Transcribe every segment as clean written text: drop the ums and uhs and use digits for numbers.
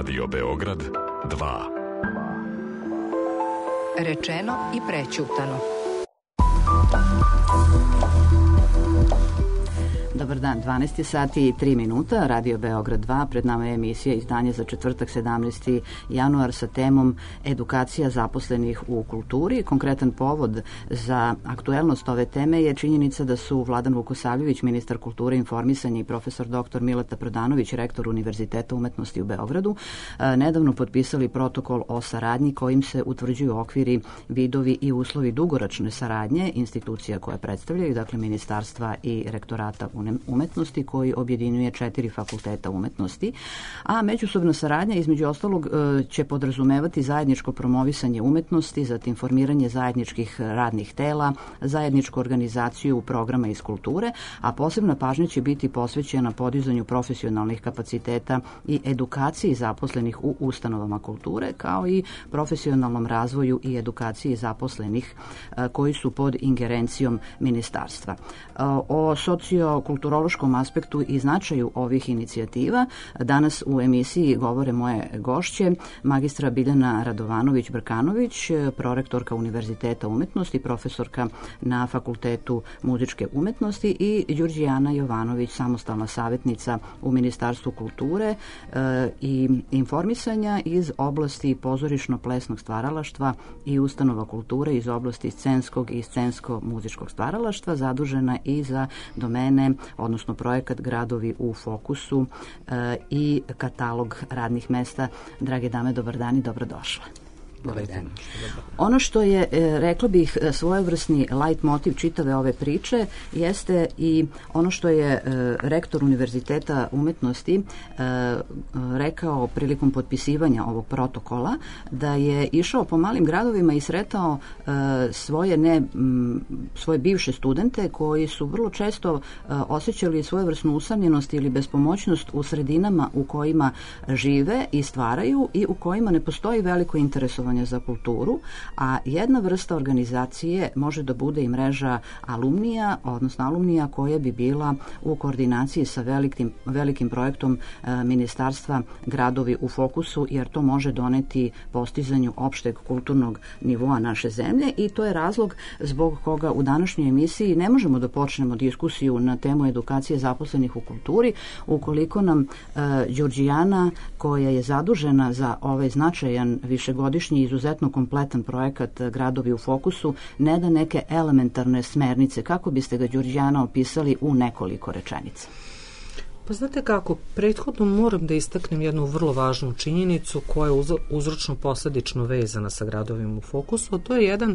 Radio Beograd 2. Rečeno i prećutano. Dobar dan, 12 sati i 3 minuta, Radio Beograd 2, pred nama je emisija izdanje za četvrtak 17. januar sa temom edukacija zaposlenih u kulturi. Konkretan povod za aktuelnost ove teme je činjenica da su Vladan Vukosavljević, ministar kulture i informisanja, i profesor dr. Mileta Prodanović, rektor Univerziteta umetnosti u Beogradu, nedavno potpisali protokol o saradnji kojim se utvrđuju okviri, vidovi i uslovi dugoročne saradnje institucija koje predstavljaju, dakle ministarstva i rektorata umetnosti, koji objedinjuje 4 fakulteta umetnosti, a međusobna saradnja između ostalog će podrazumevati zajedničko promovisanje umetnosti, zatim formiranje zajedničkih radnih tela, zajedničku organizaciju programa iz kulture, a posebna pažnja će biti posvećena podizanju profesionalnih kapaciteta i edukaciji zaposlenih u ustanovama kulture, kao i profesionalnom razvoju i edukaciji zaposlenih koji su pod ingerencijom ministarstva. O sociokulturološkom aspektu i značaju ovih inicijativa danas u emisiji govore moje gošće, magistra Biljana Radovanović-Brkanović, prorektorka Univerziteta umetnosti, profesorka na Fakultetu muzičke umetnosti, i Đurđijana Jovanović, samostalna savjetnica u Ministarstvu kulture i informisanja iz oblasti pozorišno-plesnog stvaralaštva i ustanova kulture iz oblasti scenskog i scensko-muzičkog stvaralaštva, zadužena i za domene, odnosno projekat Gradovi u fokusu i katalog radnih mesta. Drage dame, dobar dan i dobrodošle. Dobar dan. Ono što je, rekla bih, svojevrsni light motiv čitave ove priče jeste i ono što je rektor Univerziteta umetnosti rekao prilikom potpisivanja ovog protokola, da je išao po malim gradovima i sretao svoje bivše studente koji su vrlo često osjećali svojevrsnu usamljenost ili bespomoćnost u sredinama u kojima žive i stvaraju i u kojima ne postoji veliko interesovanje za kulturu, a jedna vrsta organizacije može da bude i mreža alumnija koja bi bila u koordinaciji sa velikim projektom ministarstva Gradovi u fokusu, jer to može doneti postizanju opšteg kulturnog nivoa naše zemlje, i to je razlog zbog koga u današnjoj emisiji ne možemo da počnemo diskusiju na temu edukacije zaposlenih u kulturi ukoliko nam Đurđijana, koja je zadužena za ovaj značajan višegodišnji izuzetno kompletan projekat Gradovi u fokusu, ne da neke elementarne smernice. Kako biste ga, Đurđijana, opisali u nekoliko rečenica? Pa znate kako, prethodno moram da istaknem jednu vrlo važnu činjenicu koja je uzročno-posledično vezana sa Gradovima u fokusu, a to je jedan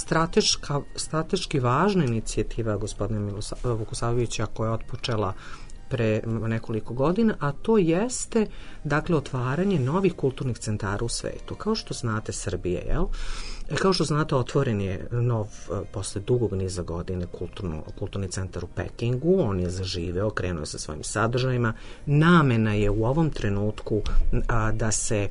strateški važna inicijativa gospodina Vukosavljevića koja je otpočela pre nekoliko godina, a to jeste, dakle, otvaranje novih kulturnih centara u svetu. Kao što znate, Srbije, kao što znate, otvoren je nov, posle dugog niza godine, kulturni centar u Pekingu. On je zaživeo, krenuo sa svojim sadržajima. Namena je u ovom trenutku da se,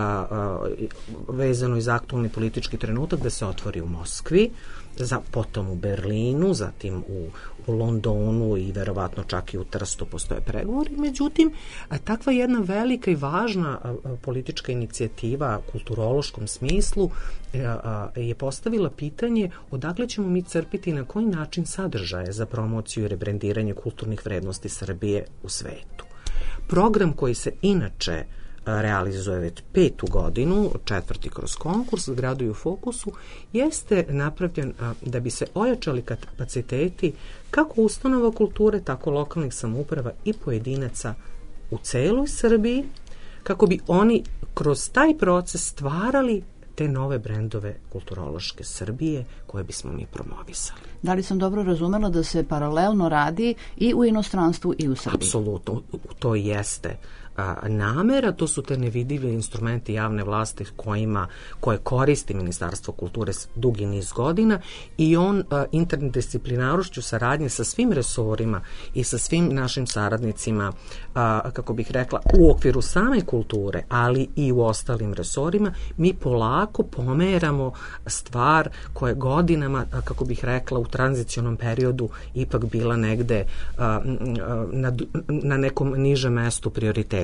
vezano iz aktualni politički trenutak, da se otvori u Moskvi, potom u Berlinu, zatim u Londonu i verovatno čak i u Trstu postoje pregovori. Međutim, takva jedna velika i važna politička inicijativa u kulturološkom smislu je postavila pitanje odakle ćemo mi crpiti i na koji način sadržaje za promociju i rebrendiranje kulturnih vrednosti Srbije u svetu. Program koji se inače realizuje već 5. godinu, 4. kroz konkurs Gradovi u fokusu, jeste napravljen da bi se ojačali kapaciteti kako ustanova kulture, tako lokalnih samouprava i pojedinaca u celoj Srbiji, kako bi oni kroz taj proces stvarali te nove brendove kulturološke Srbije koje bismo mi promovisali. Da li sam dobro razumela da se paralelno radi i u inostranstvu i u Srbiji? Apsolutno, to jeste namera, to su te nevidljivi instrumenti javne vlasti koje koristi Ministarstvo kulture dugi niz godina, i on interdisciplinarošću saradnje sa svim resorima i sa svim našim saradnicima, kako bih rekla, u okviru same kulture, ali i u ostalim resorima, mi polako pomeramo stvar koja je godinama, kako bih rekla, u tranzicionom periodu ipak bila negde na nekom nižem mestu prioriteta.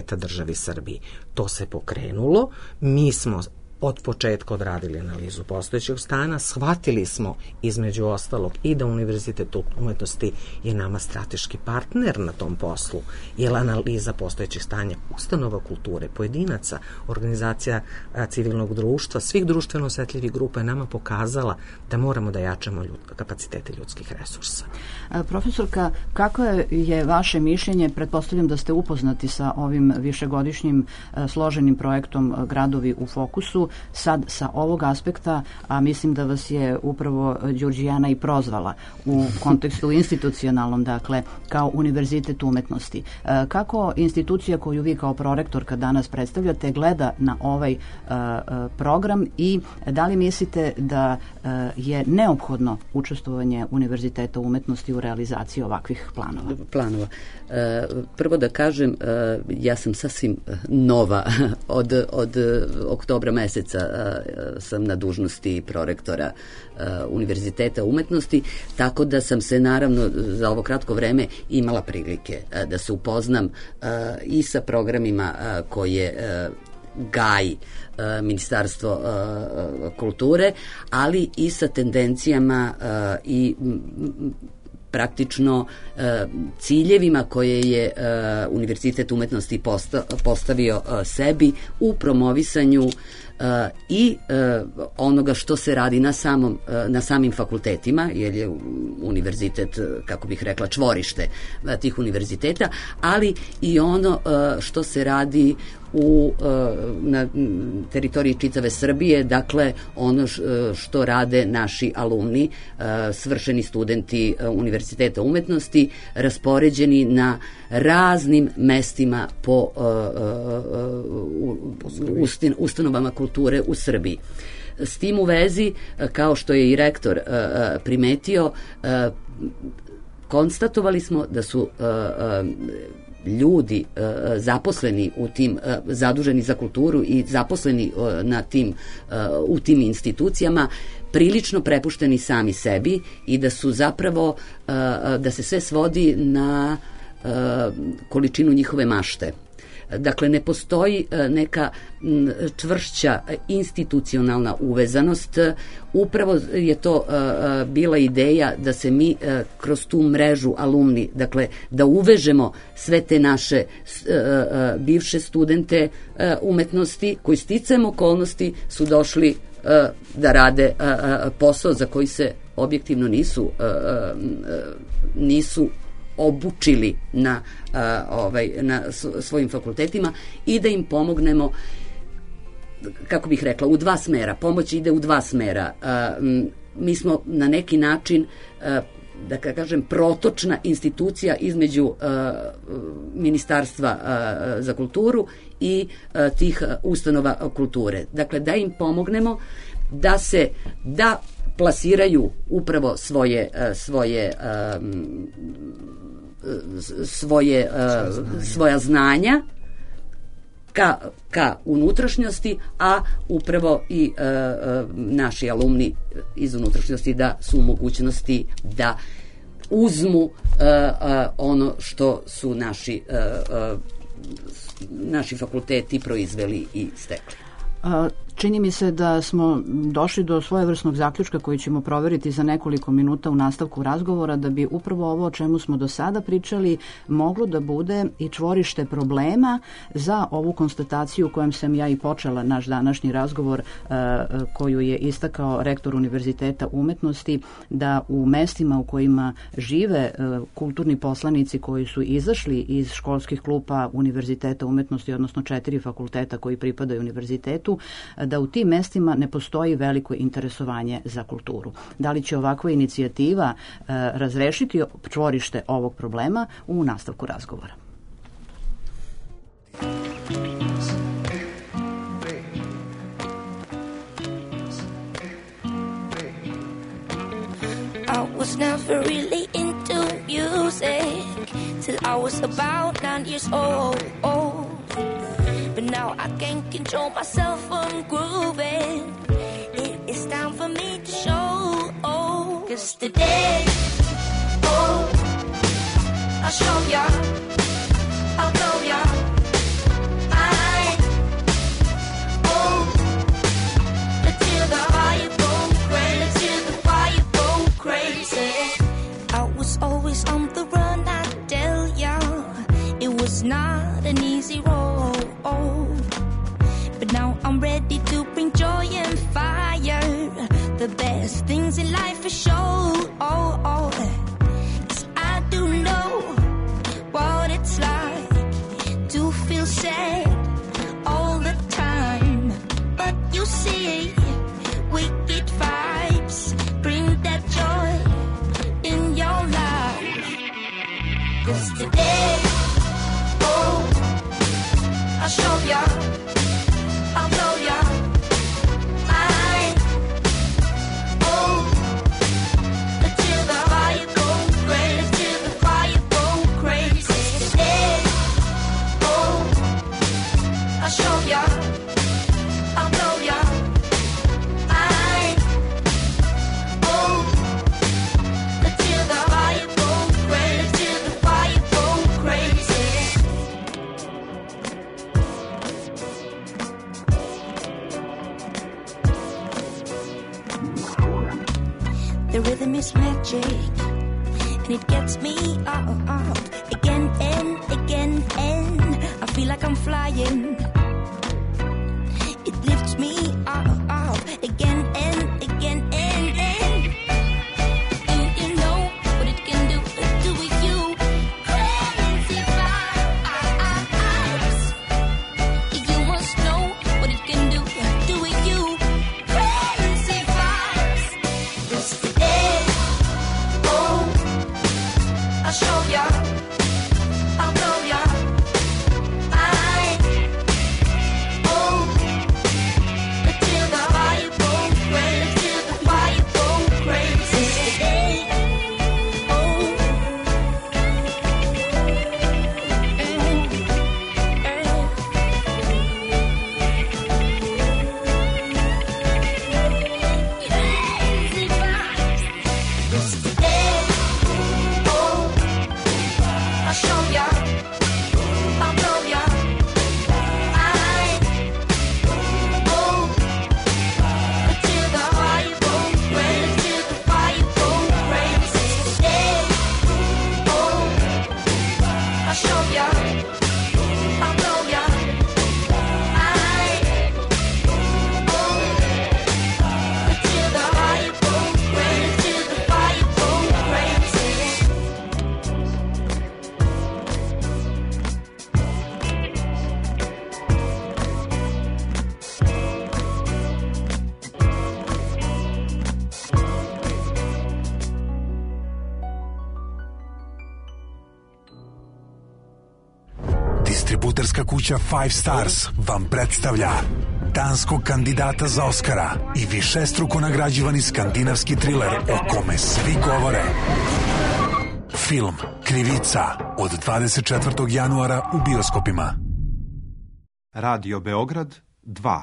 univerziteta državi Srbiji. To se pokrenulo, mi smo od početka odradili analizu postojećeg stanja, shvatili smo između ostalog i da Univerzitet umetnosti je nama strateški partner na tom poslu, jer analiza postojećeg stanja ustanova kulture, pojedinaca, organizacija civilnog društva, svih društveno osetljivih grupa je nama pokazala da moramo da jačamo kapacitete ljudskih resursa. Profesorka, kako je vaše mišljenje, pretpostavljam da ste upoznati sa ovim višegodišnjim složenim projektom Gradovi u fokusu, sad sa ovog aspekta, a mislim da vas je upravo Đurđijana i prozvala u kontekstu institucionalnom, dakle, kao Univerzitet umetnosti. Kako institucija koju vi kao prorektorka danas predstavljate gleda na ovaj program i da li mislite da je neophodno učestvovanje Univerziteta umetnosti u realizaciji ovakvih planova? Prvo da kažem, ja sam sasvim nova od oktobra meseca sam na dužnosti prorektora Univerziteta umetnosti, tako da sam se naravno za ovo kratko vreme imala prilike da se upoznam i sa programima koje gaji Ministarstvo kulture, ali i sa tendencijama i praktično ciljevima koje je Univerzitet umetnosti postavio sebi u promovisanju i onoga što se radi na samim fakultetima, jer je univerzitet, kako bih rekla, čvorište tih univerziteta, ali i ono što se radi na teritoriji čitave Srbije, dakle ono što rade naši alumni, svršeni studenti Univerziteta umetnosti, raspoređeni na raznim mestima po ustanovama kulture u Srbiji. S tim u vezi, kao što je i rektor primetio, konstatovali smo da su ljudi zaposleni u tim, zaduženi za kulturu i zaposleni u tim institucijama prilično prepušteni sami sebi i da su zapravo, da se sve svodi na količinu njihove mašte. Dakle, ne postoji neka čvršća institucionalna uvezanost. Upravo je to bila ideja da se mi kroz tu mrežu alumni, dakle, da uvežemo sve te naše bivše studente umetnosti koji sticajem okolnosti su došli da rade posao za koji se objektivno nisu obučili na svojim fakultetima i da im pomognemo, kako bih rekla, u dva smera. Pomoć ide u dva smera. Mi smo na neki način, da kažem, protočna institucija između Ministarstva za kulturu i tih ustanova kulture. Dakle, da im pomognemo da plasiraju upravo svoja znanja ka unutrašnjosti, a upravo i naši alumni iz unutrašnjosti da su u mogućnosti da uzmu ono što su naši fakulteti proizveli i stekli. Čini mi se da smo došli do svojevrsnog zaključka koji ćemo proveriti za nekoliko minuta u nastavku razgovora, da bi upravo ovo o čemu smo do sada pričali moglo da bude i čvorište problema za ovu konstataciju kojom sam ja i počela naš današnji razgovor, koju je istakao rektor Univerziteta umetnosti, da u mestima u kojima žive kulturni poslanici koji su izašli iz školskih klupa Univerziteta umetnosti, odnosno 4 fakulteta koji pripadaju univerzitetu, da u tim mestima ne postoji veliko interesovanje za kulturu. Da li će ovakva inicijativa razrešiti čvorište ovog problema u nastavku razgovora? I was never really into music till I was about 9 years old. But now I can't control myself from grooving. It is time for me to show. 'Cause today, I'll show ya, I'll blow ya. the best things in life are show. Oh, oh, 'cause I do know what it's like to feel sad all the time. But you see, wicked vibes bring that joy in your life. 'Cause today, oh, I'll show ya, I'll blow ya. I'll show ya, I'll blow ya. Oh, until the fire go crazy, till the fire go crazy. The rhythm is magic, and it gets me out again and again, and I feel like I'm flying. It lifts me up again and again and you know what it can do with you. Crazy vibes. You must know what it can do with you. Crazy vibes. This today, oh, I'll show ya, I'll blow ya. Distributerska kuća Five Stars vam predstavlja danskog kandidata za Oskara i višestruko nagrađivani skandinavski triler o kome svi govore. Film Krivica od 24. januara u bioskopima. Radio Beograd 2.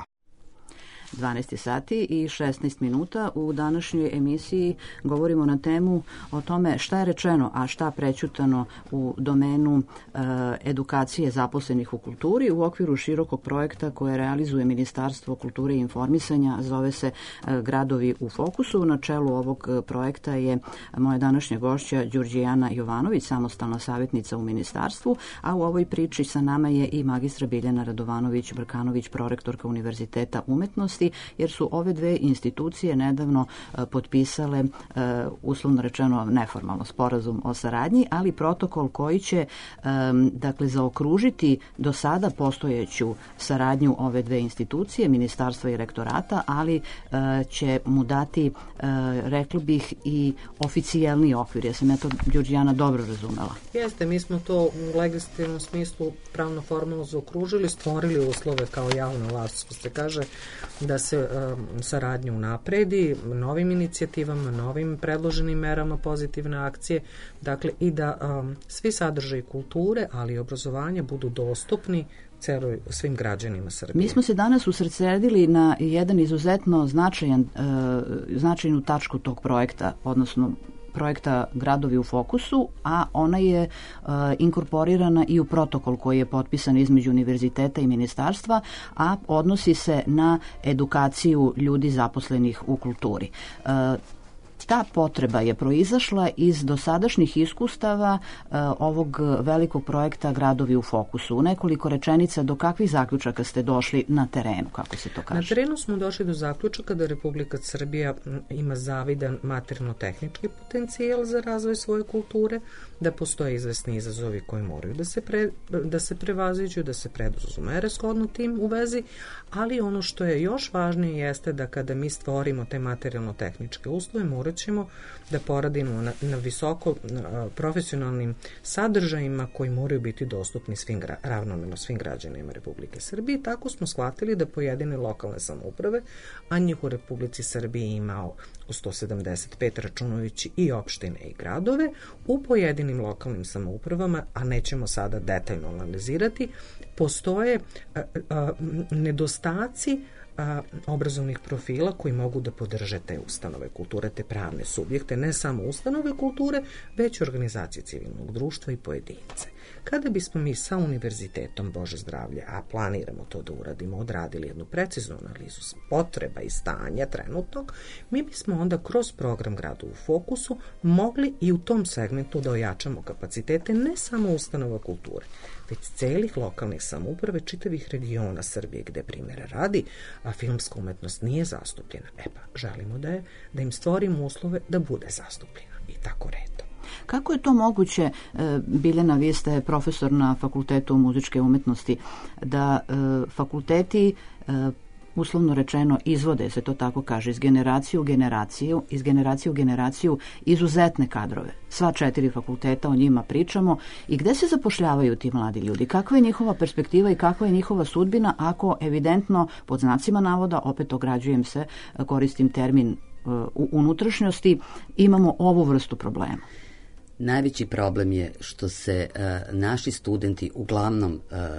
12 sati i 16 minuta. U današnjoj emisiji govorimo na temu o tome šta je rečeno, a šta prećutano u domenu edukacije zaposlenih u kulturi u okviru širokog projekta koje realizuje Ministarstvo kulture i informisanja. Zove se Gradovi u fokusu. Na čelu ovog projekta je moja današnja gošća Đurđijana Jovanović, samostalna savjetnica u Ministarstvu, a u ovoj priči sa nama je i magistra Biljana Radovanović-Brkanović, prorektorka Univerziteta umetnosti, jer su ove dve institucije nedavno potpisale, uslovno rečeno neformalno, sporazum o saradnji, ali protokol koji će dakle zaokružiti do sada postojeću saradnju ove dve institucije, Ministarstva i Rektorata, ali će mu dati, rekla bih, i oficijalni okvir. Ja sam to, Đurđijana, dobro razumela. Jeste, mi smo to u legislativnom smislu pravno formalno zaokružili, stvorili uslove kao javna vlast, što se kaže, da se saradnja unapredi novim inicijativama, novim predloženim merama pozitivne akcije, dakle i da svi sadržaji kulture, ali i obrazovanja budu dostupni svim građanima Srbije. Mi smo se danas usredsredili na jedan izuzetno značajnu tačku tog projekta, odnosno projekta Gradovi u fokusu, a ona je inkorporirana i u protokol koji je potpisan između univerziteta i ministarstva, a odnosi se na edukaciju ljudi zaposlenih u kulturi. ta potreba je proizašla iz dosadašnjih iskustava ovog velikog projekta Gradovi u fokusu. U nekoliko rečenica, do kakvih zaključaka ste došli na terenu, kako se to kaže? Na terenu smo došli do zaključaka da Republika Srbija ima zavidan materijalno-tehnički potencijal za razvoj svoje kulture, da postoje izvesni izazovi koji moraju da se prevaziđu, da se preduzmu mere shodno tim u vezi, ali ono što je još važnije jeste da kada mi stvorimo te materijalno-tehničke uslove, morat ćemo da poradimo na visoko profesionalnim sadržajima koji moraju biti dostupni ravnomerno svim građanima Republike Srbije. Tako smo shvatili da pojedine lokalne samouprave, a njih u Republici Srbiji imao 175 računajući i opštine i gradove, u pojedinim lokalnim samoupravama, a nećemo sada detaljno analizirati, postoje nedostaci obrazovnih profila koji mogu da podrže te ustanove kulture, te pravne subjekte, ne samo ustanove kulture, već organizacije civilnog društva i pojedince. Kada bismo mi sa univerzitetom, Bože zdravlje, a planiramo to da uradimo, odradili jednu preciznu analizu potreba i stanja trenutnog, mi bismo onda kroz program Grada u fokusu mogli i u tom segmentu da ojačamo kapacitete ne samo ustanova kulture, već celih lokalnih samouprave, čitavih regiona Srbije gde primjera radi, a filmska umetnost nije zastupljena. Želimo da im stvorimo uslove da bude zastupljena i tako redom. Kako je to moguće, Biljana, vi ste profesor na Fakultetu muzičke umetnosti, da fakulteti uslovno rečeno izvode, se to tako kaže, iz generacije u generaciju izuzetne kadrove. Sva 4 fakulteta, o njima pričamo. I gde se zapošljavaju ti mladi ljudi? Kakva je njihova perspektiva i kakva je njihova sudbina ako evidentno, pod znacima navoda, opet ograđujem se, koristim termin u unutrašnjosti, imamo ovu vrstu problema? Najveći problem je što se naši studenti uglavnom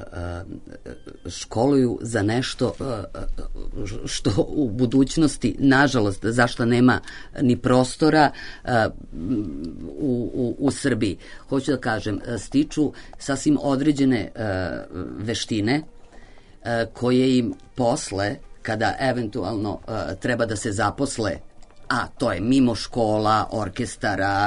školuju za nešto što u budućnosti, nažalost, zašto nema ni prostora u Srbiji. Hoću da kažem, stiču sasvim određene veštine koje im posle, kada eventualno treba da se zaposle, a to je mimo škola, orkestara,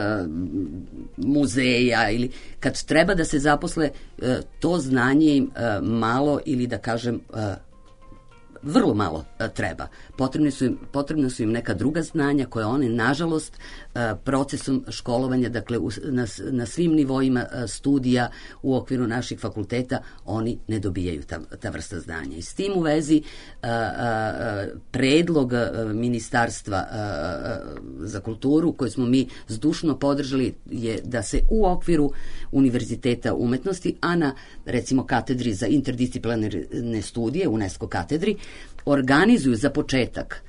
muzeja, ili kad treba da se zaposle, to znanje im malo, ili da kažem vrlo malo treba. Potrebne su im neka druga znanja koje one, nažalost, procesom školovanja, dakle na svim nivoima studija u okviru naših fakulteta, oni ne dobijaju ta vrsta znanja. I s tim u vezi predlog Ministarstva za kulturu, koje smo mi zdušno podržali, je da se u okviru Univerziteta umetnosti, a na, recimo, katedri za interdisciplinarne studije, UNESCO katedri, organizuju za početak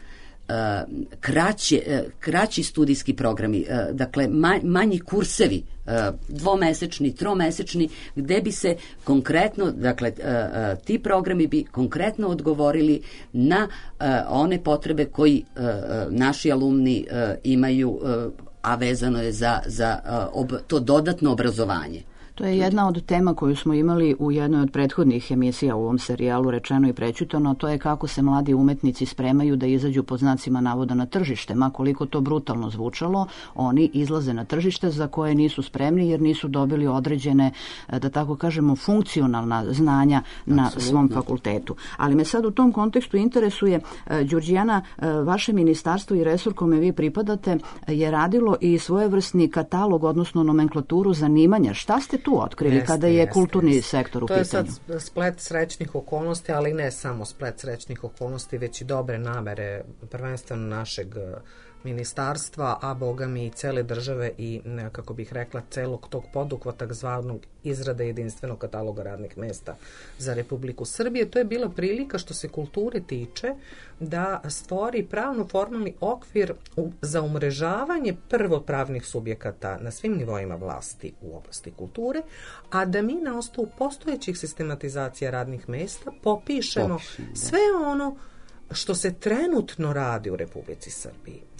kraći studijski programi, dakle manji kursevi, dvomesečni, tromesečni, gde bi se konkretno, dakle ti programi bi konkretno odgovorili na one potrebe koji naši alumni imaju, a vezano je za to dodatno obrazovanje. To je jedna od tema koju smo imali u jednoj od prethodnih emisija u ovom serijalu Rečeno i prećutano, to je kako se mladi umetnici spremaju da izađu pod znacima navoda na tržište. Ma koliko to brutalno zvučalo, oni izlaze na tržište za koje nisu spremni jer nisu dobili određene, da tako kažemo, funkcionalna znanja na svom fakultetu. Ali me sad u tom kontekstu interesuje, Đurđijana, vaše ministarstvo i resor kome vi pripadate je radilo i svojevrsni katalog, odnosno nomenklaturu zanimanja. Šta ste tu otkrili kada je kulturni sektor u pitanju? To je sad splet srećnih okolnosti, ali ne samo splet srećnih okolnosti, već i dobre namere, prvenstveno našeg ministarstva, a boga mi i cele države i, kako bih rekla, celog tog poduhvata zvanog izrade jedinstvenog kataloga radnih mesta za Republiku Srbije. To je bila prilika, što se kulture tiče, da stvori pravno-formalni okvir za umrežavanje prvopravnih subjekata na svim nivoima vlasti u oblasti kulture, a da mi na osnovu postojećih sistematizacija radnih mesta popišemo sve ono što se trenutno radi u Republici Srbiji.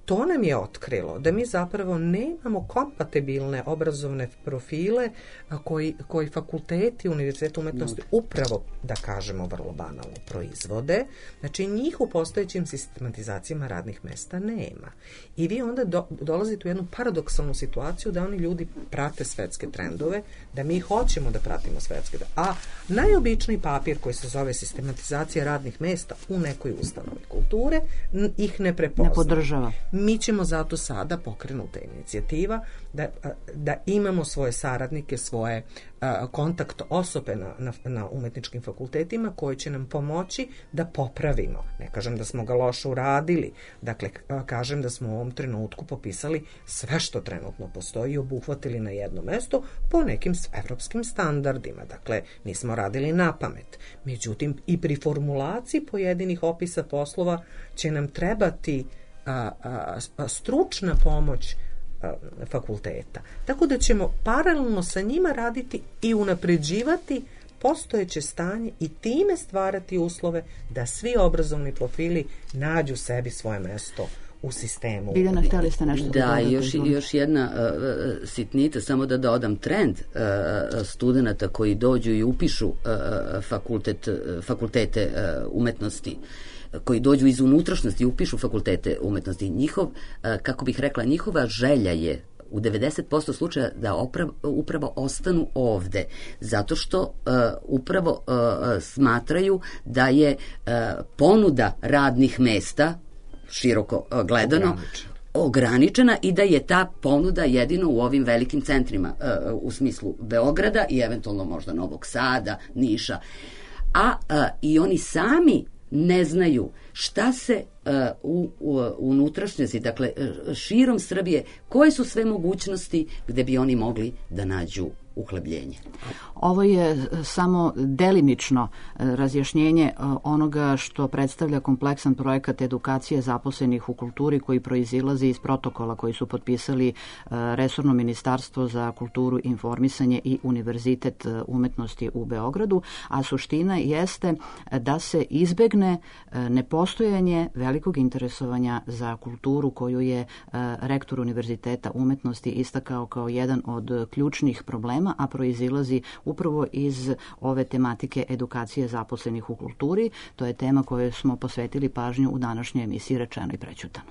to nam je otkrilo da mi zapravo nemamo kompatibilne obrazovne profile koji fakulteti, univerziteti umetnosti upravo, da kažemo vrlo banalno, proizvode. Znači, njih u postojećim sistematizacijama radnih mesta nema. I vi onda dolazite u jednu paradoksalnu situaciju da oni ljudi prate svetske trendove, da mi hoćemo da pratimo svetske trendove. A najobičniji papir koji se zove sistematizacija radnih mesta u nekoj ustanovi kulture ih ne prepoznaje. Ne podržava. Mi ćemo zato sada pokrenuta inicijativa da imamo svoje saradnike, svoje kontakt osobe na umetničkim fakultetima koji će nam pomoći da popravimo. Ne kažem da smo ga loše uradili, dakle kažem da smo u ovom trenutku popisali sve što trenutno postoji i obuhvatili na jedno mesto po nekim evropskim standardima. Dakle, nismo radili na pamet. Međutim, i pri formulaciji pojedinih opisa poslova će nam trebati stručna pomoć fakulteta. Tako da ćemo paralelno sa njima raditi i unapređivati postojeće stanje i time stvarati uslove da svi obrazovni profili nađu sebi svoje mesto u sistemu. Biljana, htjeli ste nešto da još jedna sitnica, samo da dodam trend studenata koji dođu i upišu fakultete umetnosti, koji dođu iz unutrašnjosti i upišu fakultete umetnosti. Kako bih rekla, njihova želja je u 90% slučaja da upravo ostanu ovde, zato što upravo smatraju da je ponuda radnih mesta, široko gledano, ograničena i da je ta ponuda jedino u ovim velikim centrima, u smislu Beograda i eventualno možda Novog Sada, Niša. I oni sami ne znaju šta se u unutrašnjosti, dakle širom Srbije, koje su sve mogućnosti gde bi oni mogli da nađu uhlebljenje. Ovo je samo delimično razjašnjenje onoga što predstavlja kompleksan projekat edukacije zaposlenih u kulturi koji proizilazi iz protokola koji su potpisali resorno ministarstvo za kulturu, informisanje i Univerzitet umetnosti u Beogradu, a suština jeste da se izbegne nepostojanje velikog interesovanja za kulturu koju je rektor Univerziteta umetnosti istakao kao jedan od ključnih problema, a proizilazi upravo iz ove tematike edukacije zaposlenih u kulturi. To je tema kojoj smo posvetili pažnju u današnjoj emisiji Rečeno i prećutano.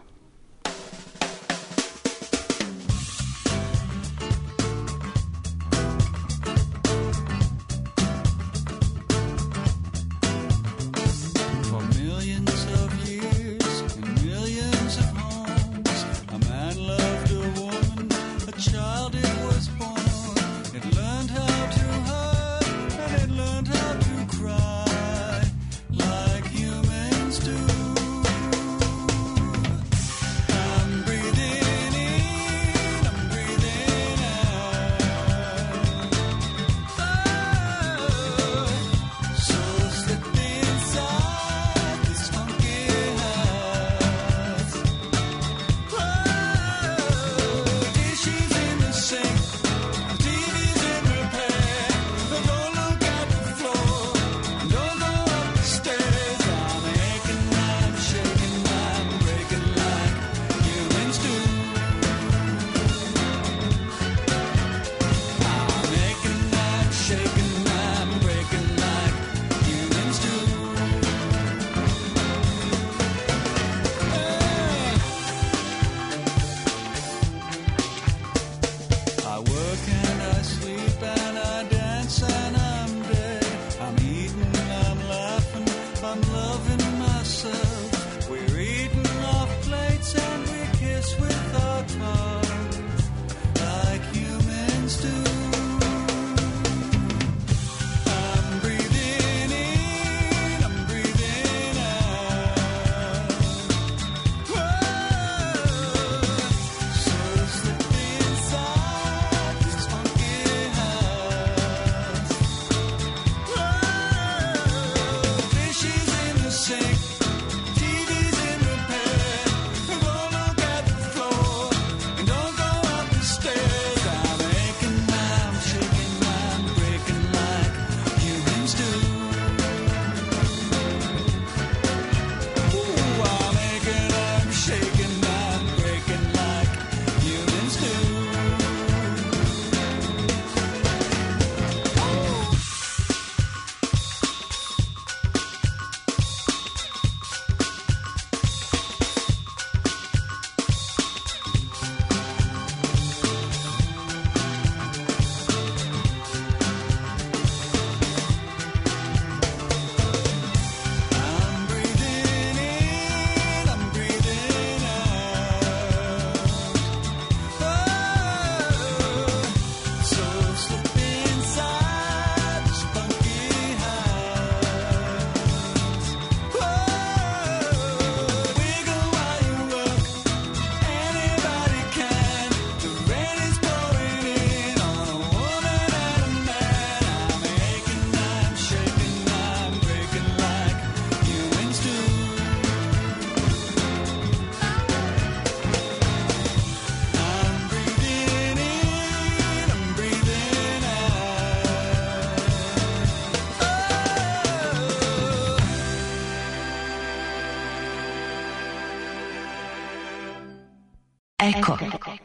Eko.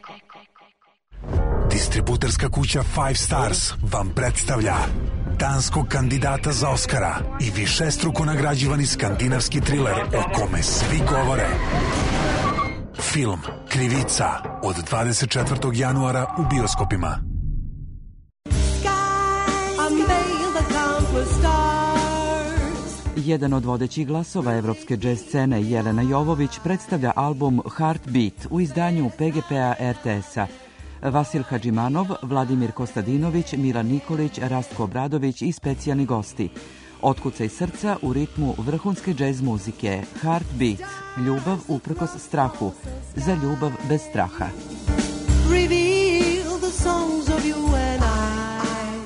Distributerska kuća Five Stars vam predstavlja danskog kandidata za Oskara i višestruko nagrađivani skandinavski triler o kome svi govore. Film Krivica od 24. januara u bioskopima. Jedan od vodećih glasova evropske džez scene, Jelena Jovović, predstavlja album Heartbeat u izdanju PGP-a RTS-a. Vasil Hadžimanov, Vladimir Kostadinović, Milan Nikolić, Rastko Obradović i specijalni gosti. Otkucaj srca u ritmu vrhunske džez muzike. Heartbeat, ljubav uprkos strahu, za ljubav bez straha. Reveal the songs of you and I.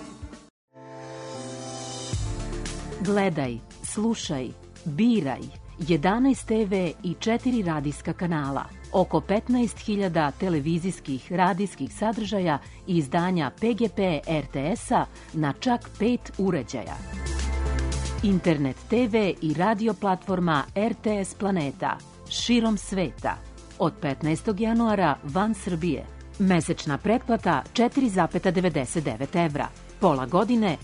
Gledaj, slušaj, biraj. 11 TV i 4 radijska kanala. Oko 15.000 televizijskih, radijskih sadržaja i izdanja PGP RTS-a na čak 5 uređaja. Internet TV i radio platforma RTS Planeta širom sveta. Od 15. januara van Srbije. Mesečna pretplata 4,99 evra. Pola godine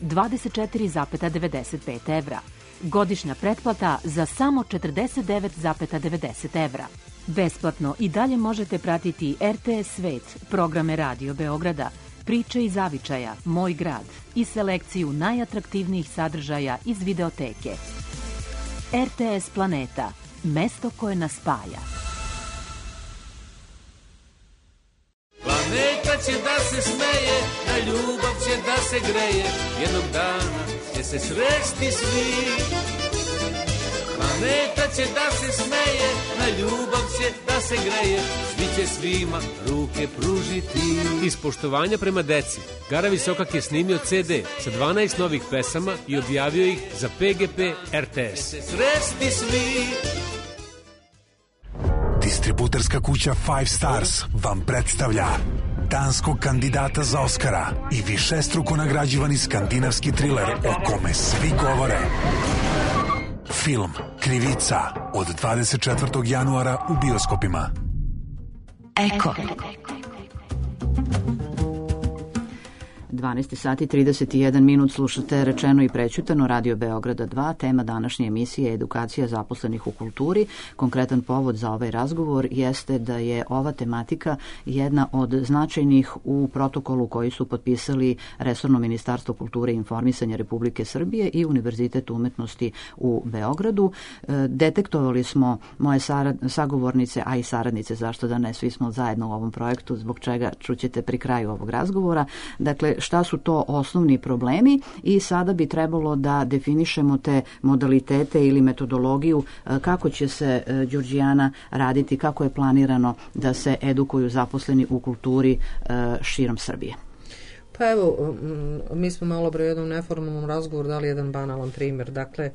24,95 evra. Godišnja pretplata za samo 49,90 evra. Besplatno i dalje možete pratiti RTS Svet, programe Radio Beograda, Priče iz zavičaja, Moj grad i selekciju najatraktivnijih sadržaja iz videoteke. RTS Planeta, mesto koje nas spaja. Planeta će da se smeje, na ljubav će da se greje, jednog dana će se sresti svi. Planeta će da se smeje, na ljubav će da se greje, svi će svima ruke pružiti. Iz poštovanja prema deci, Gara Visokak je snimio CD sa 12 novih pesama i objavio ih za PGP RTS. Sresti svi. Distributerska kuća Five Stars vam predstavlja danskog kandidata za Oskara i višestruko nagrađivani skandinavski triler o kome svi govore. Film Krivica od 24. januara u bioskopima. Eko. 12 sati 31 minut, slušate Rečeno i prećutano, Radio Beograda 2. Tema današnje emisije je edukacija zaposlenih u kulturi. Konkretan povod za ovaj razgovor jeste da je ova tematika jedna od značajnih u protokolu koji su potpisali Resorno ministarstvo kulture i informisanja Republike Srbije i Univerzitet umetnosti u Beogradu. Detektovali smo moje sagovornice, a i saradnice, zašto da ne, svi smo zajedno u ovom projektu, zbog čega čućete pri kraju ovog razgovora. Dakle, šta su to osnovni problemi i sada bi trebalo da definišemo te modalitete ili metodologiju kako će se, Đurđijana, raditi, kako je planirano da se edukuju zaposleni u kulturi širom Srbije. Pa evo, mi smo malo pre u jednom neformalnom razgovoru dali jedan banalan primjer. Dakle,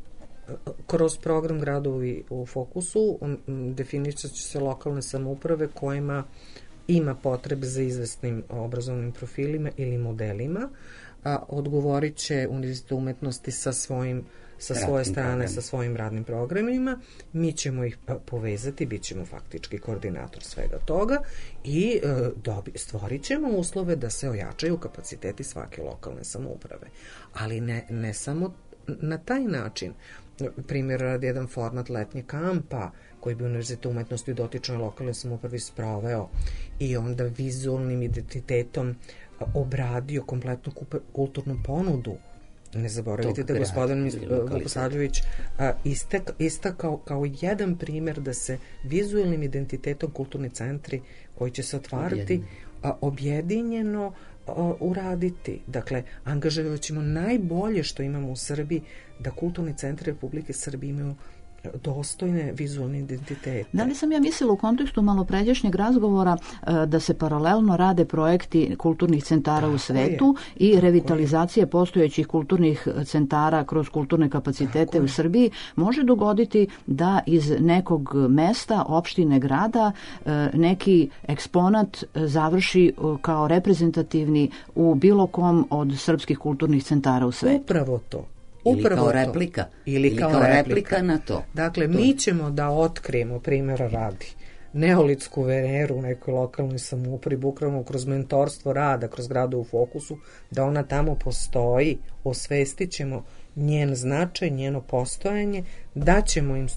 kroz program Gradovi u fokusu definišat će se lokalne samouprave kojima ima potrebe za izvesnim obrazovnim profilima ili modelima, a odgovorit će Univerzitet umetnosti sa svoje strane, sa svojim radnim programima. Mi ćemo ih povezati, bit ćemo faktički koordinator svega toga i stvorit ćemo uslove da se ojačaju kapaciteti svake lokalne samouprave. Ali ne samo na taj način. Primjer, radi jedan format letnje kampa koji bi Univerzitet umetnosti u dotičnoj lokalnoj samoupravi sproveo i onda vizualnim identitetom obradio kompletnu kulturnu ponudu. Ne zaboravite da je gospodin Vukosavljević istakao kao jedan primjer da se vizualnim identitetom kulturni centri koji će se otvarati objedinjeno uraditi. Dakle, angažovat ćemo najbolje što imamo u Srbiji da kulturni centri Republike Srbije imaju dostojne vizualne identitete. Da li sam ja mislila u kontekstu malopređašnjeg razgovora da se paralelno rade projekti kulturnih centara u svetu i revitalizacije postojećih kulturnih centara kroz kulturne kapacitete u Srbiji, može dogoditi da iz nekog mesta, opštine, grada neki eksponat završi kao reprezentativni u bilo kom od srpskih kulturnih centara u svetu? Upravo to. Ili kao replika. Ili kao replika na to. Dakle, mi ćemo da otkrijemo, primjera radi, neolitsku Veneru u nekoj lokalnoj samoupravi, bukvalno kroz mentorstvo rada, kroz grada u fokusu, da ona tamo postoji, osvestit ćemo njen značaj, njeno postojanje, da ćemo im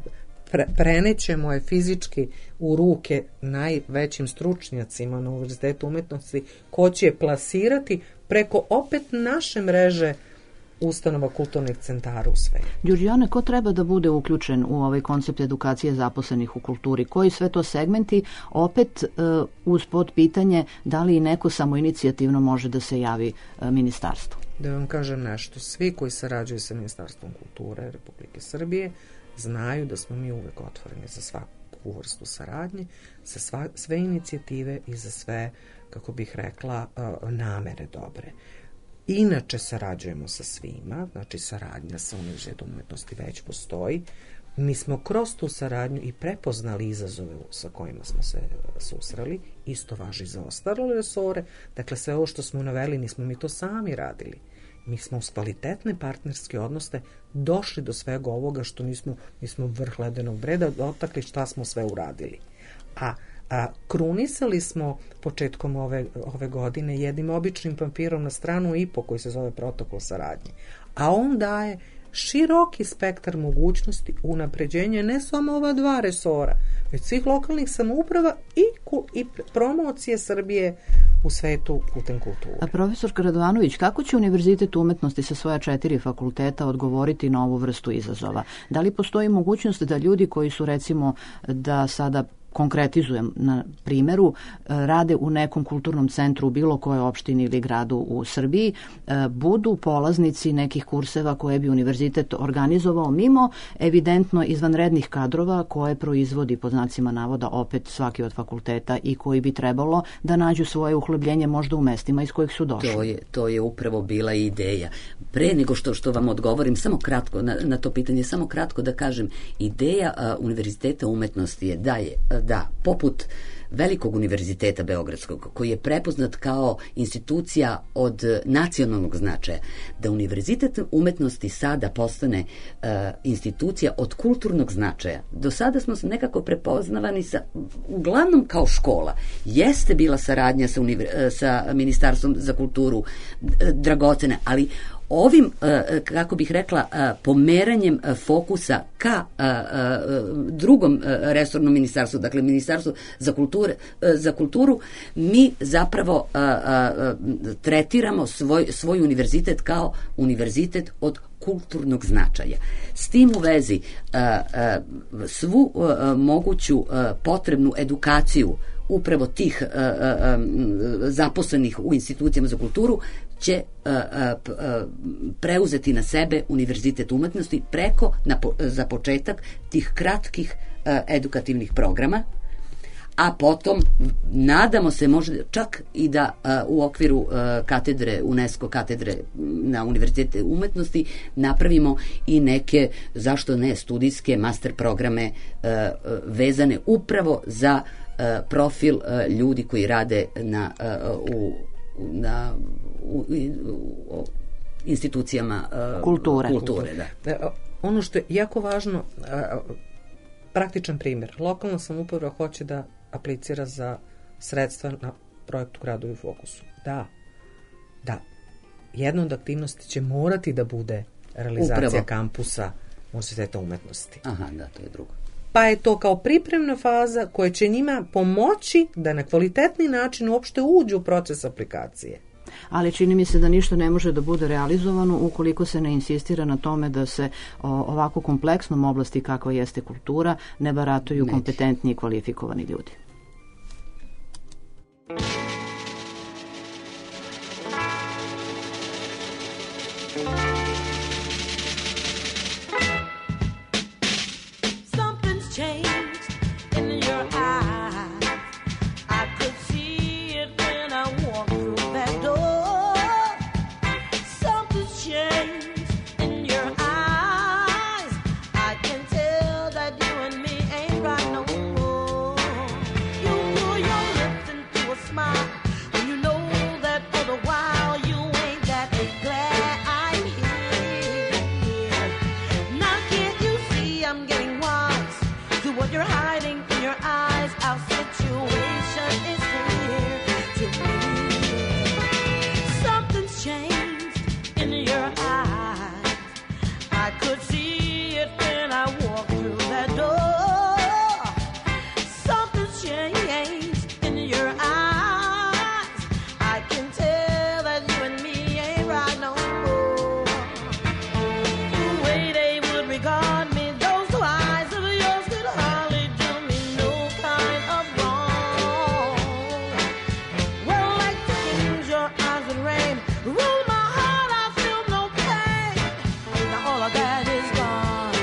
prenećemo je fizički u ruke najvećim stručnjacima na Univerzitetu umetnosti, ko će je plasirati preko opet naše mreže ustanova kulturnih centara u svetu. Đurđijane, ko treba da bude uključen u ovaj koncept edukacije zaposlenih u kulturi? Koji sve to segmenti? Opet uz podpitanje da li i neko samoinicijativno može da se javi ministarstvu? Da vam kažem nešto. Svi koji sarađuju sa Ministarstvom kulture Republike Srbije znaju da smo mi uvek otvoreni za svaku vrstu saradnje, za sve inicijative i za sve, kako bih rekla, namere dobre. Inače sarađujemo sa svima, znači saradnja sa Univerzitetom umetnosti već postoji. Mi smo kroz tu saradnju i prepoznali izazove sa kojima smo se susreli, isto važi za ostale resore, dakle sve ovo što smo naveli nismo mi to sami radili. Mi smo uz kvalitetne partnerske odnose došli do svega ovoga što mi smo vrh ledenog breda dotakli šta smo sve uradili. A krunisali smo početkom ove godine jednim običnim papirom na stranu i po koji se zove protokol saradnje. A on daje široki spektar mogućnosti unapređenja ne samo ova dva resora, već svih lokalnih samouprava i promocije Srbije u svetu putem kulture. A profesor Radovanović, kako će Univerzitet umetnosti sa svoja 4 fakulteta odgovoriti na ovu vrstu izazova? Da li postoji mogućnost da ljudi koji su, recimo, da sada konkretizujem na primjeru, rade u nekom kulturnom centru u bilo kojoj opštini ili gradu u Srbiji, budu polaznici nekih kurseva koje bi univerzitet organizovao mimo evidentno izvanrednih kadrova koje proizvodi, pod znacima navoda, opet svaki od fakulteta i koji bi trebalo da nađu svoje uhlebljenje možda u mestima iz kojih su došli. To je upravo bila ideja. Pre nego što vam odgovorim, samo kratko na to pitanje, samo kratko da kažem, ideja Univerziteta umetnosti je da poput Velikog univerziteta Beogradskog, koji je prepoznat kao institucija od nacionalnog značaja, da Univerzitet umetnosti sada postane institucija od kulturnog značaja. Do sada smo nekako prepoznavani uglavnom kao škola. Jeste bila saradnja sa Ministarstvom za kulturu dragocena, ali ovim, kako bih rekla, pomeranjem fokusa ka drugom resornom ministarstvu, dakle Ministarstvu za kulturu, mi zapravo tretiramo svoj univerzitet kao univerzitet od kulturnog značaja. S tim u vezi svu moguću potrebnu edukaciju upravo tih zaposlenih u institucijama za kulturu će preuzeti na sebe Univerzitet umetnosti preko, za početak, tih kratkih edukativnih programa, a potom nadamo se možda čak i da u okviru katedre, UNESCO katedre na Univerzitete umetnosti napravimo i neke, zašto ne, studijske master programe vezane upravo za profil ljudi koji rade u institucijama kulture. Da. Ono što je jako važno, praktičan primjer, lokalna samouprava hoće da aplicira za sredstva na projektu Gradovi u fokusu. Da. Jedna od aktivnosti će morati da bude realizacija upravo kampusa Univerziteta umetnosti. Aha, da, to je drugo. Pa je to kao pripremna faza koja će njima pomoći da na kvalitetni način uopšte uđu u proces aplikacije. Ali čini mi se da ništa ne može da bude realizovano ukoliko se ne insistira na tome da se ovako kompleksnom oblasti kakva jeste kultura ne barataju kompetentni i kvalifikovani ljudi. change in your eyes. I can tell that you and me ain't right no more. The way they would regard me, those two eyes of yours could hardly do me no kind of wrong. Well, like the kings, your eyes would rain, rule my heart, I feel no pain. Now all of that is gone.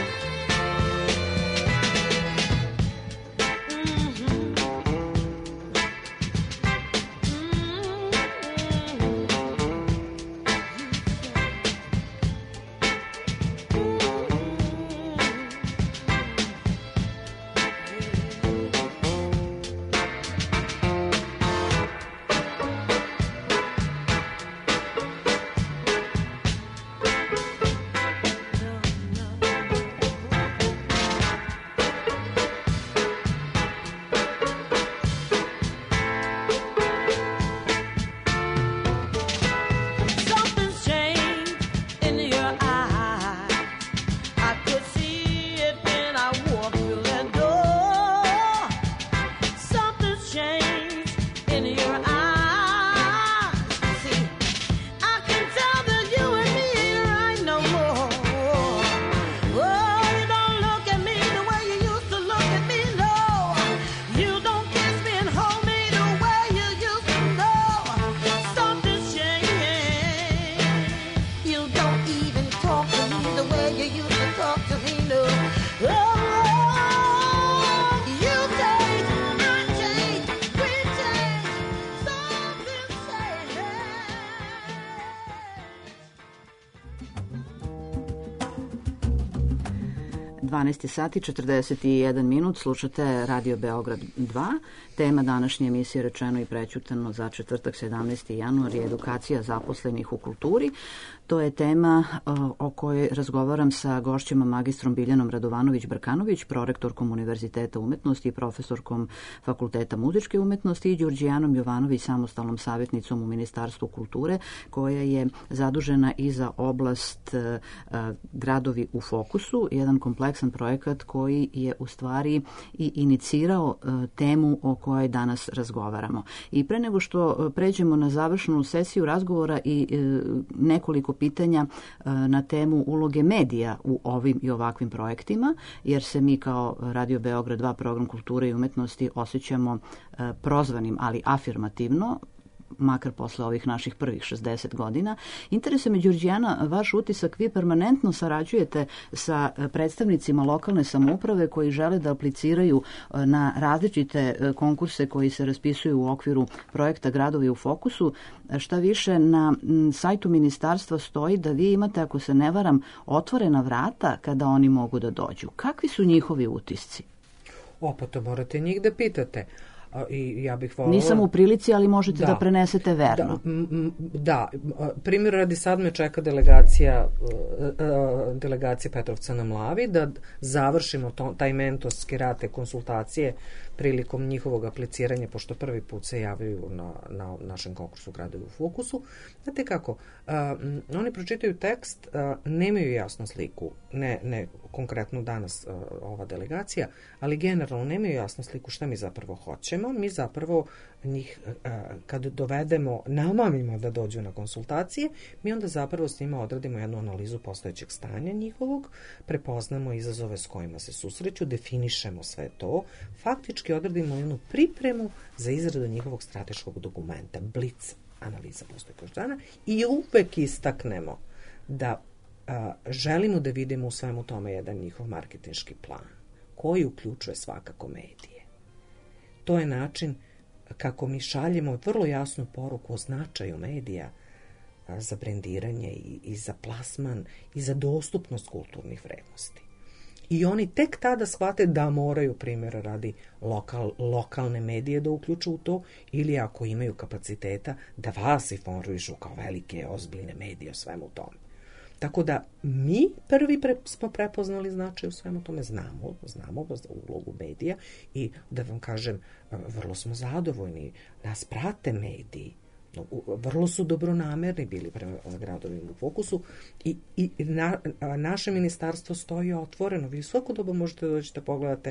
Something's changed in your eyes. I could see it when I walked through that door. Something's changed in your eyes. See, I can tell that you and me ain't right no more. Oh, you don't look at me the way you used to look at me, no. You don't kiss me and hold me the way you used to know. Something's changed. You don't even talk to me the way you used to talk to me, no. Oh, you change, I change, we change. Something's changed. 12 sati 41 minut, slušate Radio Beograd 2. Tema današnje emisije Rečeno i prećutano za četvrtak 17. januar je edukacija zaposlenih u kulturi. To je tema o kojoj razgovaram sa gošćima magistrom Biljanom Radovanović-Brkanović, prorektorkom Univerziteta umetnosti i profesorkom Fakulteta muzičke umetnosti i Đurđijanom Jovanović, samostalnom savjetnicom u Ministarstvu kulture, koja je zadužena i za oblast Gradovi u fokusu, jedan kompleksan projekat koji je u stvari i inicirao temu o kojoj danas razgovaramo. I pre nego što pređemo na završnu sesiju razgovora i nekoliko pitanja na temu uloge medija u ovim i ovakvim projektima, jer se mi kao Radio Beograd 2 program kulture i umetnosti osjećamo prozvanim, ali afirmativno, makar posle ovih naših prvih 60 godina. Interesuje me, Đurđijana, vaš utisak. Vi permanentno sarađujete sa predstavnicima lokalne samouprave koji žele da apliciraju na različite konkurse koji se raspisuju u okviru projekta Gradovi u fokusu. Šta više, na sajtu ministarstva stoji da vi imate, ako se ne varam, otvorena vrata kada oni mogu da dođu. Kakvi su njihovi utisci? Pa to morate njih da pitate. I ja bih volila... Nisam u prilici, ali možete da prenesete verno. Da, primjer radi, sad me čeka delegacija Petrovca na Mlavi, da završimo taj mentorski rad, te konsultacije prilikom njihovog apliciranja, pošto prvi put se javljaju na našem konkursu Gradovi u fokusu. Znate kako, oni pročitaju tekst, nemaju jasnu sliku, ne konkretno danas ova delegacija, ali generalno nemaju jasnu sliku šta mi zapravo hoćemo. Mi zapravo njih, kad dovedemo, namamimo da dođu na konsultacije, mi onda zapravo s njima odradimo jednu analizu postojećeg stanja njihovog, prepoznamo izazove s kojima se susreću, definišemo sve to, faktički odradimo jednu pripremu za izradu njihovog strateškog dokumenta, blic analiza postojećeg stanja, i uvek istaknemo da želimo da vidimo u svemu tome jedan njihov marketinški plan, koji uključuje svakako medije. To je način kako mi šaljemo vrlo jasnu poruku o značaju medija za brendiranje i za plasman i za dostupnost kulturnih vrednosti. I oni tek tada shvate da moraju, primjera radi, lokalne medije da uključu u to, ili ako imaju kapaciteta da vas informišu kao velike, ozbiljne medije o svemu tome. Tako da mi prvi smo prepoznali značaj u svemu tome, znamo za ulogu medija i da vam kažem, vrlo smo zadovoljni, nas prate mediji, vrlo su dobronamerni bili prema Gradovima u fokusu i naše ministarstvo stoji otvoreno. Vi svako doba možete doći da pogledate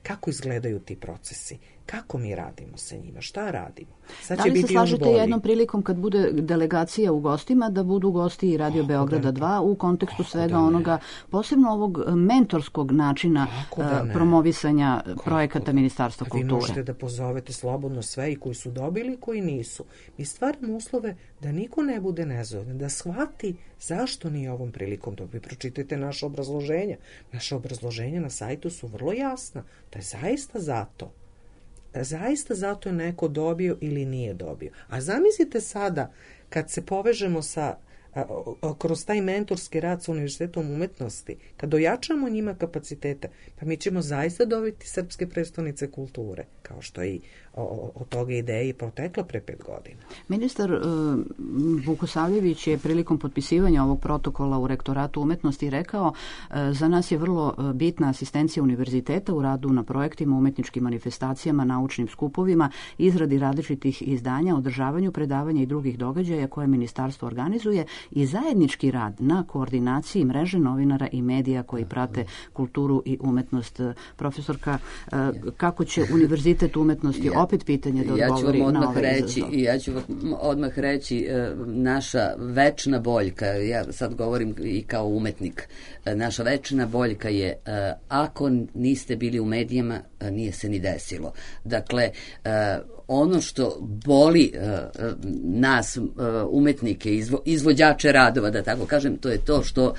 kako izgledaju ti procesi, kako mi radimo sa njima, šta radimo. Sad da će li se biti još slažete bolji. jednom prilikom kad bude delegacija u gostima da budu gosti i Radio Beograda 2 u kontekstu svega onoga, posebno ovog mentorskog načina promovisanja projekata Ministarstva kulture? Vi možete da pozovete slobodno sve i koji su dobili i koji nisu. Mi stvaramo uslove da niko ne bude nezadovoljan, da shvati zašto nije ovom prilikom. Da vi pročitajte naše obrazloženja. Naše obrazloženja na sajtu su vrlo jasna. To je zaista zato. Zaista zato je neko dobio ili nije dobio. A zamislite sada kad se povežemo sa kroz taj mentorski rad sa Univerzitetom umetnosti, kad ojačamo njima kapacitete, pa mi ćemo zaista dobiti srpske prestonice kulture, kao što i od toga ideje proteklo pre 5 godina. Ministar Vukosavljević je prilikom potpisivanja ovog protokola u Rektoratu umetnosti rekao za nas je vrlo bitna asistencija univerziteta u radu na projektima, umetničkim manifestacijama, naučnim skupovima, izradi različitih izdanja, održavanju predavanja i drugih događaja koje ministarstvo organizuje i zajednički rad na koordinaciji mreže novinara i medija koji prate kulturu i umetnost. Profesorka, kako će Univerzitet umetnosti, opet pitanje da odgovori na ovaj izazov? Ja ću odmah reći, naša večna boljka, ja sad govorim i kao umetnik, naša večna boljka je ako niste bili u medijima, nije se ni desilo. Dakle, ono što boli nas umetnike, izvođače radova, da tako kažem, to je to što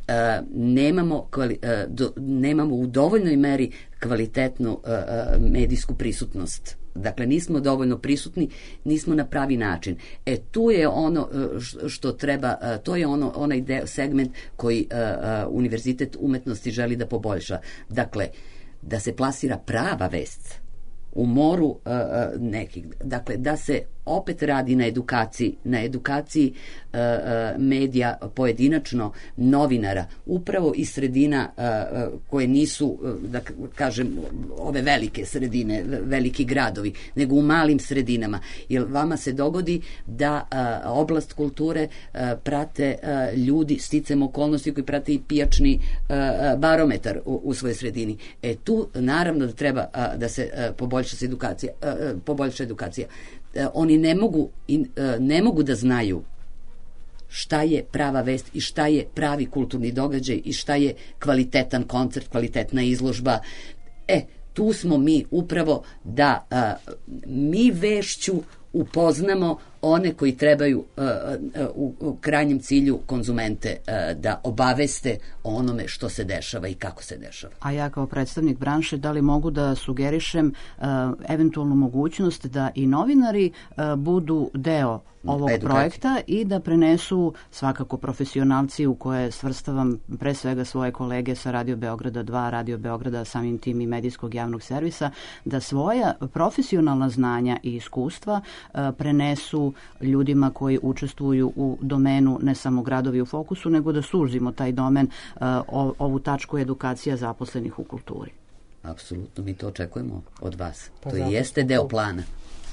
nemamo u dovoljnoj meri kvalitetnu medijsku prisutnost. Dakle, nismo dovoljno prisutni, nismo na pravi način. Tu je ono što treba, to je onaj segment koji Univerzitet umetnosti želi da poboljša. Dakle, da se plasira prava vest u moru nekih. Dakle, da se opet radi na edukaciji medija, pojedinačno novinara, upravo iz sredina koje nisu, da kažem, ove velike sredine, veliki gradovi, nego u malim sredinama. Jer vama se dogodi da oblast kulture prate ljudi, sticam okolnosti koji prate i pijačni barometar u svojoj sredini. Tu naravno da treba da se poboljša edukacija. Oni ne mogu da znaju šta je prava vest i šta je pravi kulturni događaj i šta je kvalitetan koncert, kvalitetna izložba. Tu smo mi upravo da mi vešću upoznamo one koji trebaju u krajnjem cilju konzumente da obaveste o onome što se dešava i kako se dešava. A ja kao predstavnik branše, da li mogu da sugerišem eventualnu mogućnost da i novinari budu deo ovog projekta i da prenesu svakako profesionalci u koje svrstavam pre svega svoje kolege sa Radio Beograda 2, Radio Beograda, samim tim i medijskog javnog servisa, da svoja profesionalna znanja i iskustva prenesu ljudima koji učestvuju u domenu ne samo gradovi u fokusu, nego da suzimo taj domen, ovu tačku edukacija zaposlenih u kulturi. Apsolutno, mi to očekujemo od vas. To jeste deo plana.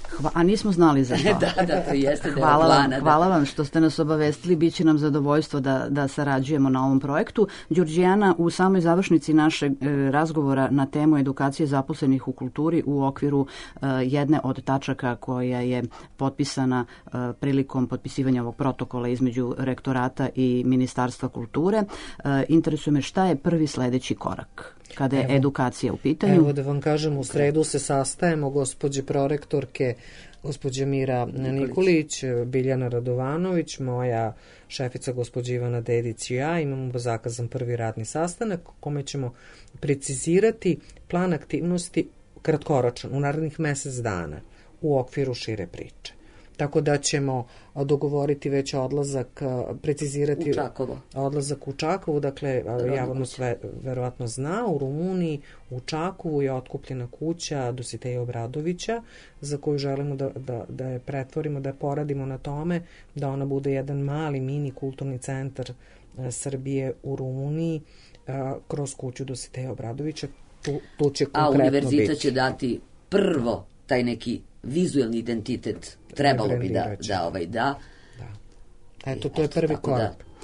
A nismo znali za to. Da, to jeste deo plana. Hvala vam što ste nas obavestili, bit će nam zadovoljstvo da sarađujemo na ovom projektu. Đurđijana, u samoj završnici našeg razgovora na temu edukacije zaposlenih u kulturi u okviru jedne od tačaka koja je potpisana prilikom potpisivanja ovog protokola između Rektorata i Ministarstva kulture, interesuje me šta je prvi sledeći korak kada je edukacija u pitanju. Evo da vam kažem, u sredu se sastajemo gospođe prorektorke, gospođa Mira Nikolić, Biljana Radovanović, moja šefica gospođa Ivana Dedić i ja. Imamo zakazan prvi radni sastanak kome ćemo precizirati plan aktivnosti kratkoročno, u narednih mesec dana, u okviru šire priče. Tako da ćemo dogovoriti već odlazak, precizirati odlazak u Čakovu, dakle javno sve verovatno zna, u Rumuniji, u Čakovu je otkupljena kuća Dositeja Obradovića, za koju želimo da je pretvorimo, da je poradimo na tome, da ona bude jedan mali mini kulturni centar Srbije u Rumuniji, kroz kuću Dositeja Obradovića. Tu će konkretno biti. A univerzitet će dati prvo taj neki vizualni identitet, trebalo bi da. Eto, to je prvi korak.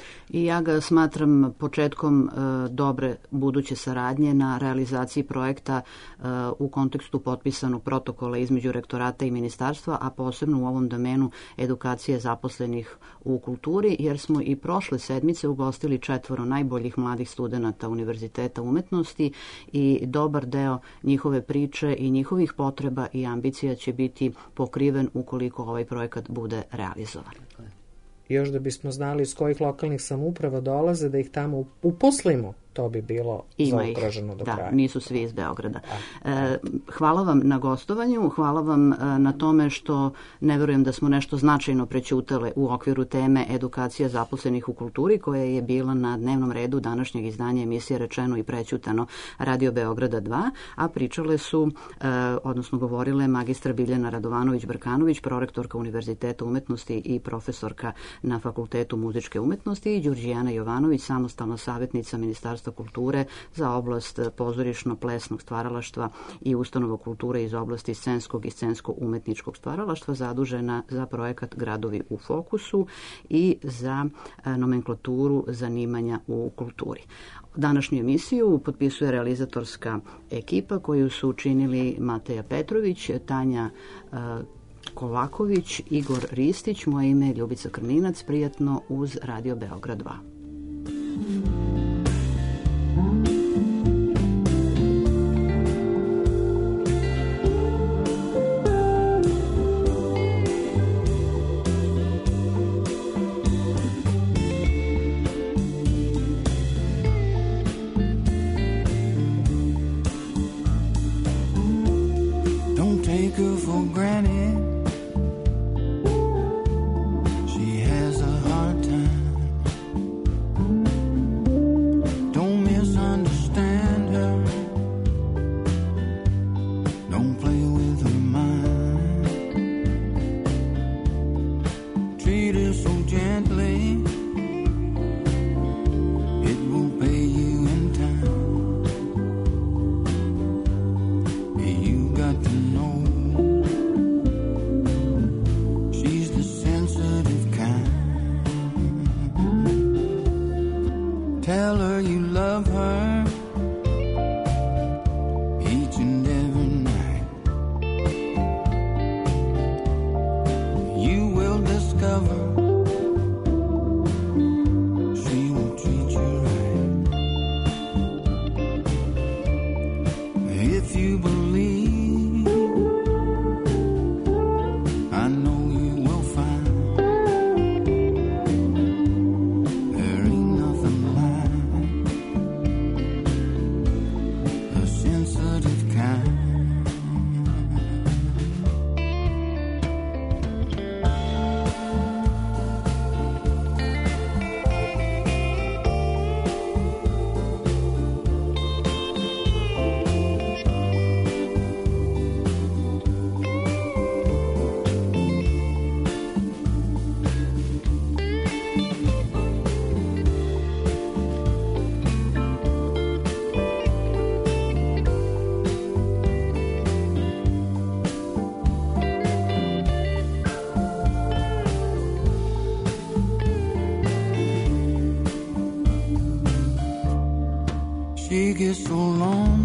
I ja ga smatram početkom dobre buduće saradnje na realizaciji projekta u kontekstu potpisanog protokola između rektorata i ministarstva, a posebno u ovom domenu edukacije zaposlenih u kulturi, jer smo i prošle sedmice ugostili 4 najboljih mladih studenata Univerziteta umetnosti i dobar deo njihove priče i njihovih potreba i ambicija će biti pokriven ukoliko ovaj projekat bude realizovan. Još da bismo znali iz kojih lokalnih samouprava dolaze, da ih tamo uposlimo, to bi bilo zaokruženo do kraja. Da, nisu svi iz Beograda. Hvala vam na gostovanju, hvala vam na tome što ne verujem da smo nešto značajno prećutale u okviru teme edukacija zaposlenih u kulturi, koja je bila na dnevnom redu današnjeg izdanja emisije Rečeno i prećutano Radio Beograda 2, a pričale su, odnosno govorile magistra Biljana Radovanović-Brkanović, prorektorka Univerziteta umetnosti i profesorka na Fakultetu muzičke umetnosti, i Đurđijana Jovanović, samostalna savjetnica Ministarstva kulture za oblast pozorišno-plesnog stvaralaštva i ustanova kulture iz oblasti scenskog i scensko-umetničkog stvaralaštva, zadužena za projekat Gradovi u fokusu i za nomenklaturu zanimanja u kulturi. Današnju emisiju potpisuje realizatorska ekipa koju su učinili Mateja Petrović, Tanja Kovaković, Igor Ristić, moje ime je Ljubica Krminac, prijatno uz Radio Beograd 2. She gets so lonely